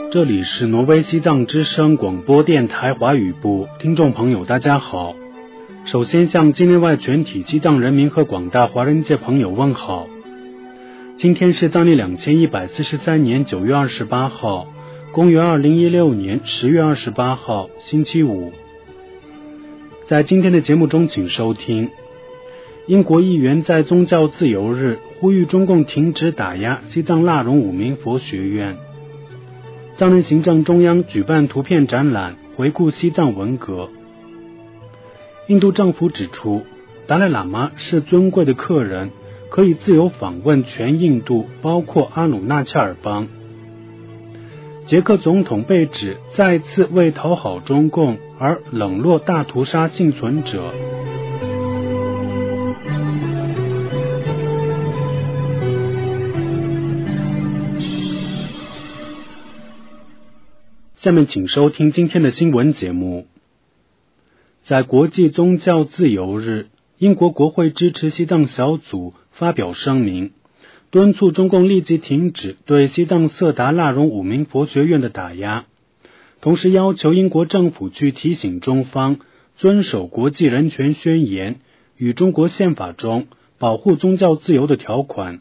这里是挪威西藏之声广播电台华语部，听众朋友大家好。首先向境内外全体西藏人民和广大华人界朋友问好。今天是藏历2143年9月28号，公元2016年10月28号，星期五。在今天的节目中，请收听英国议员在宗教自由日呼吁中共停止打压西藏腊荣五明佛学院。藏人行政中央举办图片展览，回顾西藏文革。印度政府指出，达赖喇嘛是尊贵的客人，可以自由访问全印度，包括阿努纳恰尔邦。捷克总统被指再次为讨好中共而冷落大屠杀幸存者。下面请收听今天的新闻节目。在国际宗教自由日，英国国会支持西藏小组发表声明，敦促中共立即停止对西藏色达腊荣五明佛学院的打压，同时要求英国政府去提醒中方遵守国际人权宣言与中国宪法中保护宗教自由的条款。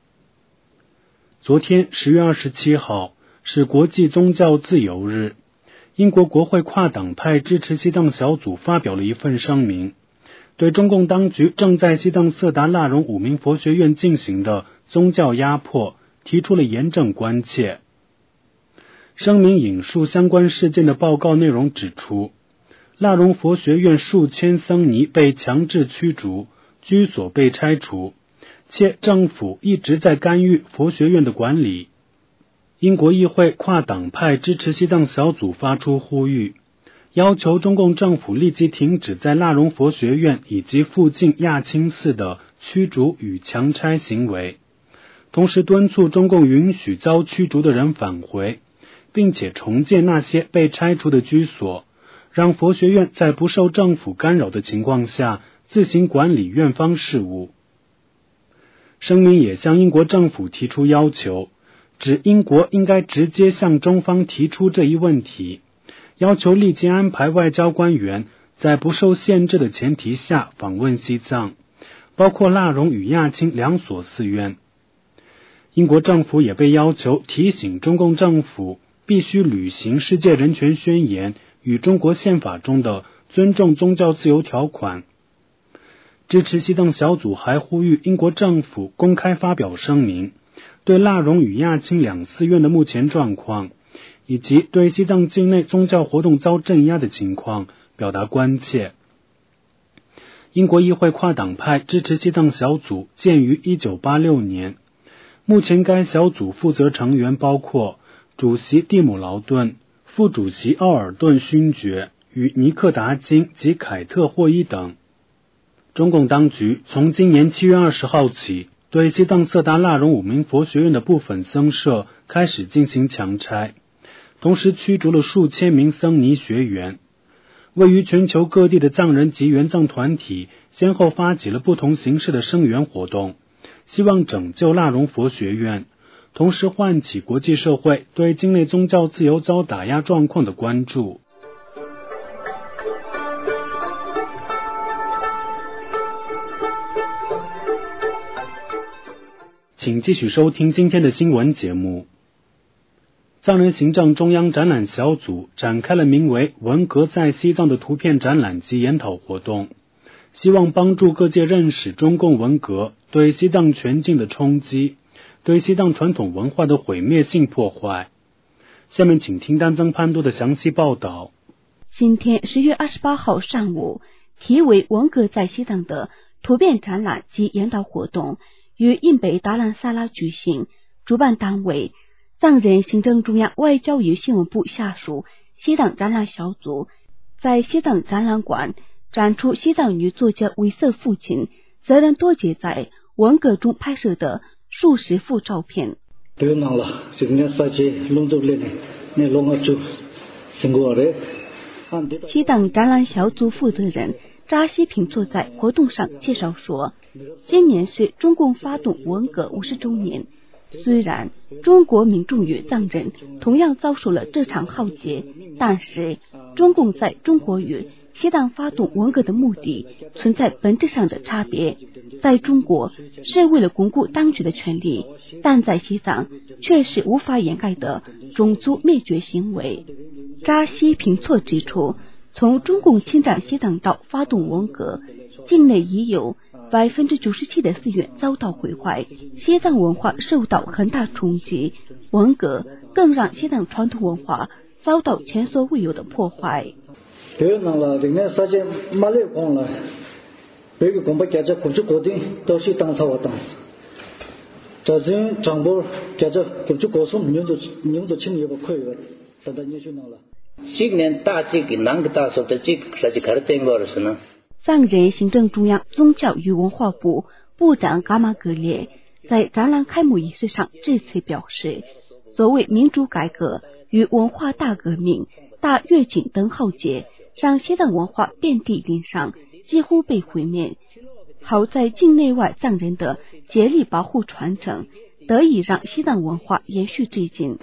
昨天10月27号是国际宗教自由日，英国国会跨党派支持西藏小组发表了一份声明，对中共当局正在西藏色达腊荣五明佛学院进行的宗教压迫提出了严正关切。声明引述相关事件的报告内容指出，腊荣佛学院数千僧尼被强制驱逐，居所被拆除，且政府一直在干预佛学院的管理。英国议会跨党派支持西藏小组发出呼吁，要求中共政府立即停止在腊荣佛学院以及附近亚青寺的驱逐与强拆行为，同时敦促中共允许遭驱逐的人返回，并且重建那些被拆除的居所，让佛学院在不受政府干扰的情况下自行管理院方事务。声明也向英国政府提出要求，指英国应该直接向中方提出这一问题，要求立即安排外交官员在不受限制的前提下访问西藏，包括腊荣与亚青两所寺院。英国政府也被要求提醒中共政府必须履行世界人权宣言与中国宪法中的尊重宗教自由条款。支持西藏小组还呼吁英国政府公开发表声明，对腊荣与亚青两寺院的目前状况，以及对西藏境内宗教活动遭镇压的情况表达关切。英国议会跨党派支持西藏小组建于1986年，目前该小组负责成员包括主席蒂姆劳顿、副主席奥尔顿勋爵与尼克达金及凯特霍伊等。中共当局从今年7月20号起，对西藏色达腊荣五明佛学院的部分僧舍开始进行强拆，同时驱逐了数千名僧尼学员。位于全球各地的藏人及援藏团体先后发起了不同形式的声援活动，希望拯救腊荣佛学院，同时唤起国际社会对境内宗教自由遭打压状况的关注。请继续收听今天的新闻节目。藏人行政中央展览小组展开了名为“文革在西藏”的图片展览及研讨活动，希望帮助各界认识中共文革对西藏全境的冲击，对西藏传统文化的毁灭性破坏。下面请听丹增潘多的详细报道。 今天10月28号上午，题为“文革在西藏”的图片展览及研讨活动于印北达兰萨拉举行，主办单位藏人行政中央外交与新闻部下属西藏展览小组在西藏展览馆展出西藏女作家维瑟父亲责任多杰在文革中拍摄的数十幅照片。西藏展览小组负责人扎西平坐在活动上介绍说，今年是中共发动文革50周年， 虽然中国民众与藏人同样遭受了这场浩劫，但是中共在中国与西藏发动文革的目的存在本质上的差别。在中国是为了巩固当局的权利，但在西藏却是无法掩盖的种族灭绝行为。扎西平措指出，从中共侵占西藏到发动文革，境内已有97%的寺院遭到毁坏，西藏文化受到很大冲击。文革更让西藏传统文化遭到前所未有的破坏。藏人行政中央宗教与文化部部长噶玛格列在展览开幕仪式上致辞表示，所谓民主改革与文化大革命、大跃进等浩劫，让西藏文化遍地鳞伤，几乎被毁灭。好在境内外藏人的竭力保护传承，得以让西藏文化延续至今。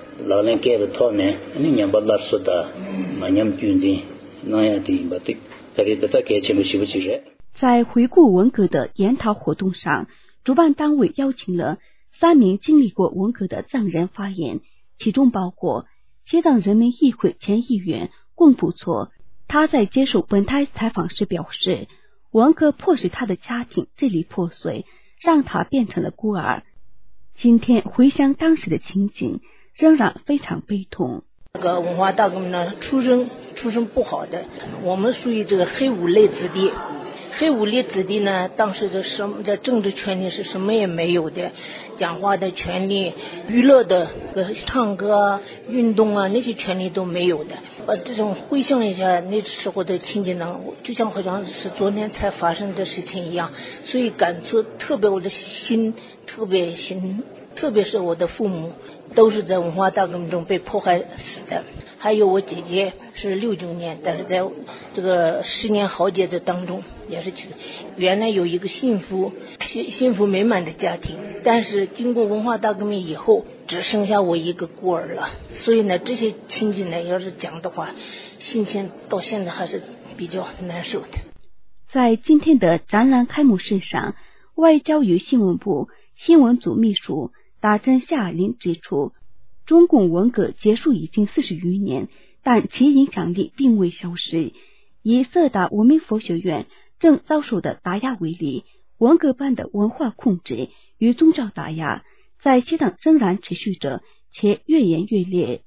在回顾文革的研讨活动上，主办单位邀请了3名经历过文革的藏人发言，其中包括西藏人民议会前议员贡布措。他在接受本台采访时表示，文革迫使他的家庭支离破碎，让他变成了孤儿。今天回想当时的情景，仍然非常悲痛。 这个文化大革命呢，出身不好的，我们属于这个黑五类子弟。黑五类子弟呢，当时的政治权利是什么也没有的，讲话的权利、娱乐的唱歌、运动啊，那些权利都没有的。这种回想一下那时候的情景呢，就像好像是昨天才发生的事情一样，所以感触特别，我的心特别是我的父母都是在文化大革命中被迫害死的，还有我姐姐是69年，但是在这个10年浩劫的当中也是原来有一个幸福美满的家庭，但是经过文化大革命以后只剩下我一个孤儿了。所以呢，这些情景呢，要是讲的话，心情到现在还是比较难受的。 在今天的展览开幕式上，外交与新闻部新闻组秘书达真夏林指出，中共文革结束已经40余年，但其影响力并未消失。以色达文明佛学院正遭受的打压为例，文革般的文化控制与宗教打压在西藏仍然持续着，且越演越烈。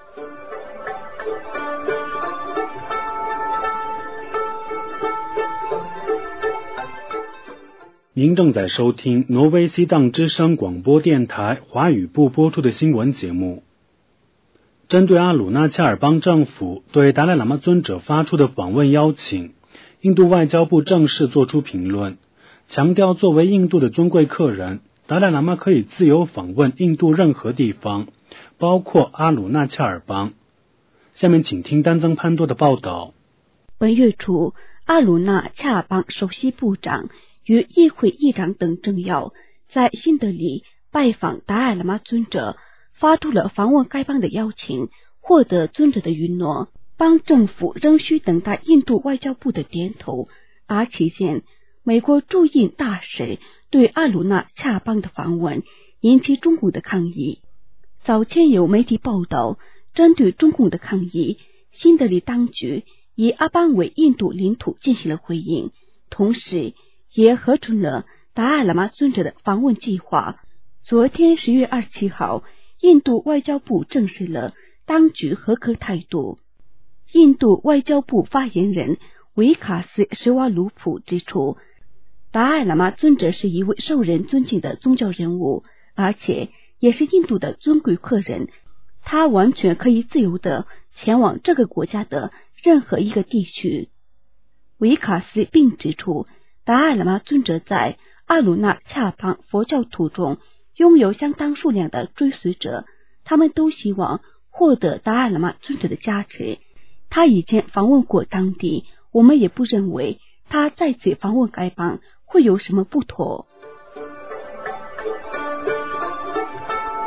您正在收听挪威西藏之声广播电台华语部播出的新闻节目。针对阿鲁纳恰尔邦政府对达赖喇嘛尊者发出的访问邀请，印度外交部正式作出评论，强调作为印度的尊贵客人，达赖喇嘛可以自由访问印度任何地方，包括阿鲁纳恰尔邦。下面请听丹增潘多的报道。 本月初，阿鲁纳恰尔邦首席部长与议会议长等政要在新德里拜访达赖喇嘛尊者，发出了访问该邦的邀请，获得尊者的允诺。邦政府仍需等待印度外交部的点头，而期间美国驻印大使对阿鲁纳恰尔邦的访问引起中共的抗议。早前有媒体报道，针对中共的抗议，新德里当局以阿邦为印度领土进行了回应，同时也核准了达赖喇嘛尊者的访问计划。昨天10月27号，印度外交部证实了当局合格态度。印度外交部发言人维卡斯·什瓦鲁普指出，达赖喇嘛尊者是一位受人尊敬的宗教人物，而且也是印度的尊贵客人，他完全可以自由地前往这个国家的任何一个地区。维卡斯并指出，达赖喇嘛尊者在阿鲁纳恰尔邦佛教徒中拥有相当数量的追随者，他们都希望获得达赖喇嘛尊者的加持。他以前访问过当地，我们也不认为他再次访问该邦会有什么不妥。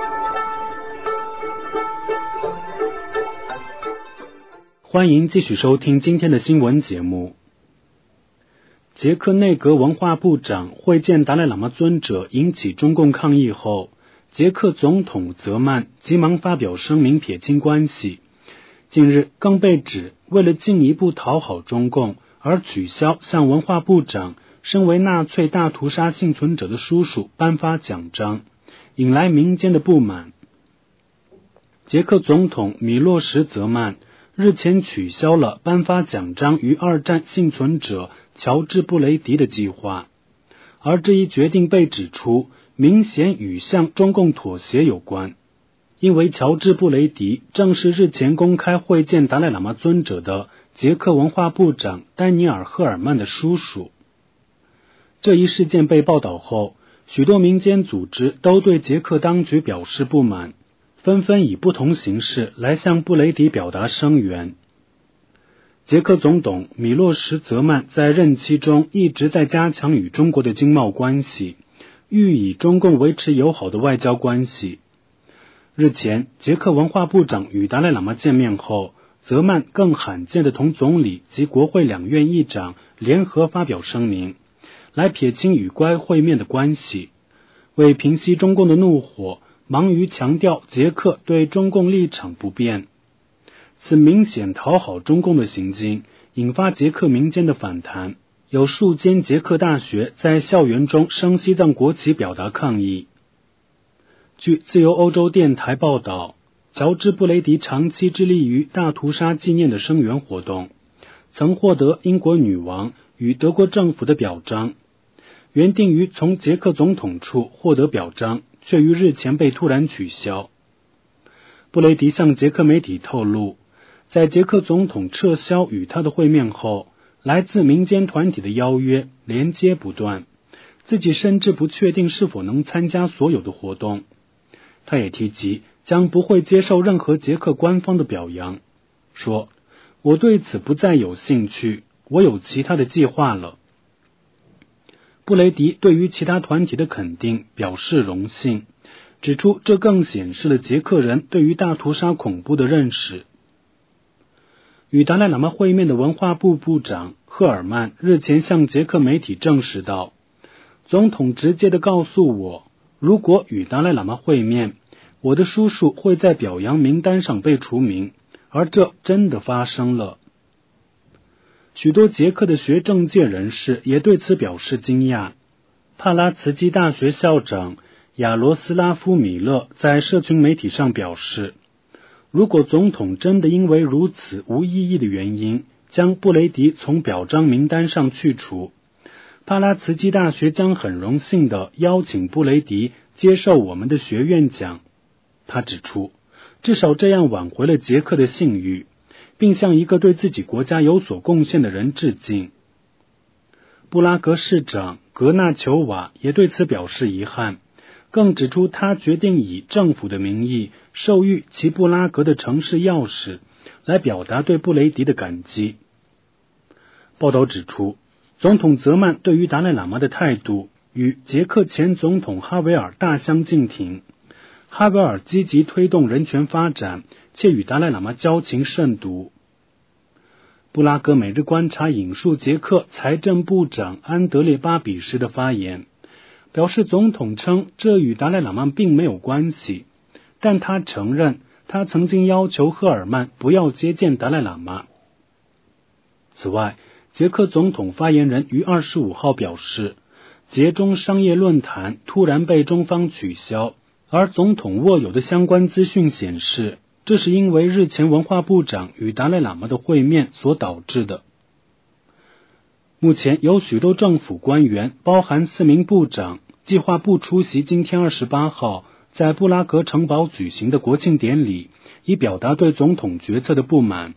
欢迎继续收听今天的新闻节目。捷克内阁文化部长会见达赖喇嘛尊者引起中共抗议后，捷克总统泽曼急忙发表声明撇清关系。近日更被指为了进一步讨好中共而取消向文化部长身为纳粹大屠杀幸存者的叔叔颁发奖章，引来民间的不满。捷克总统米洛什泽曼日前取消了颁发奖章于二战幸存者乔治布雷迪的计划，而这一决定被指出明显与向中共妥协有关，因为乔治布雷迪正是日前公开会见达赖喇嘛尊者的捷克文化部长丹尼尔·赫尔曼的叔叔。这一事件被报道后，许多民间组织都对捷克当局表示不满，纷纷以不同形式来向布雷迪表达声援。捷克总统米洛什泽曼在任期中一直在加强与中国的经贸关系，欲与中共维持友好的外交关系。日前，捷克文化部长与达赖喇嘛见面后，泽曼更罕见地同总理及国会两院议长联合发表声明，来撇清与该会面的关系。为平息中共的怒火，忙于强调捷克对中共立场不变。此明显讨好中共的行径引发捷克民间的反弹，有数间捷克大学在校园中升西藏国旗表达抗议。据自由欧洲电台报道，乔治布雷迪长期致力于大屠杀纪念的声援活动，曾获得英国女王与德国政府的表彰，原定于从捷克总统处获得表彰，却于日前被突然取消。布雷迪向捷克媒体透露，在捷克总统撤销与他的会面后，来自民间团体的邀约连接不断，自己甚至不确定是否能参加所有的活动。他也提及将不会接受任何捷克官方的表扬，说：“我对此不再有兴趣，我有其他的计划了。”布雷迪对于其他团体的肯定表示荣幸，指出这更显示了捷克人对于大屠杀恐怖的认识。与达赖喇嘛会面的文化部部长赫尔曼日前向捷克媒体证实道，总统直接地告诉我，如果与达赖喇嘛会面，我的叔叔会在表扬名单上被除名，而这真的发生了。许多捷克的学政界人士也对此表示惊讶。帕拉茨基大学校长亚罗斯拉夫·米勒在社群媒体上表示，如果总统真的因为如此无意义的原因将布雷迪从表彰名单上去除，帕拉茨基大学将很荣幸地邀请布雷迪接受我们的学院奖。他指出，至少这样挽回了捷克的信誉，并向一个对自己国家有所贡献的人致敬。布拉格市长格纳乔瓦也对此表示遗憾，更指出他决定以政府的名义授予其布拉格的城市钥匙，来表达对布雷迪的感激。报道指出，总统泽曼对于达赖喇嘛的态度与捷克前总统哈维尔大相径庭。哈维尔积极推动人权发展，且与达赖喇嘛交情甚笃。布拉格每日观察引述捷克财政部长安德烈巴比什的发言，表示总统称这与达赖喇嘛并没有关系，但他承认他曾经要求赫尔曼不要接见达赖喇嘛。此外，捷克总统发言人于25号表示，捷中商业论坛突然被中方取消，而总统握有的相关资讯显示，这是因为日前文化部长与达赖喇嘛的会面所导致的。目前有许多政府官员，包含4名部长，计划不出席今天28号在布拉格城堡举行的国庆典礼，以表达对总统决策的不满。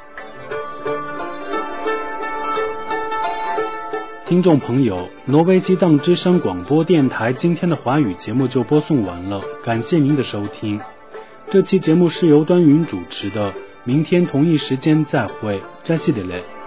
听众朋友，挪威西藏之声广播电台今天的华语节目就播送完了，感谢您的收听。这期节目是由端云主持的，明天同一时间再会，扎西德勒。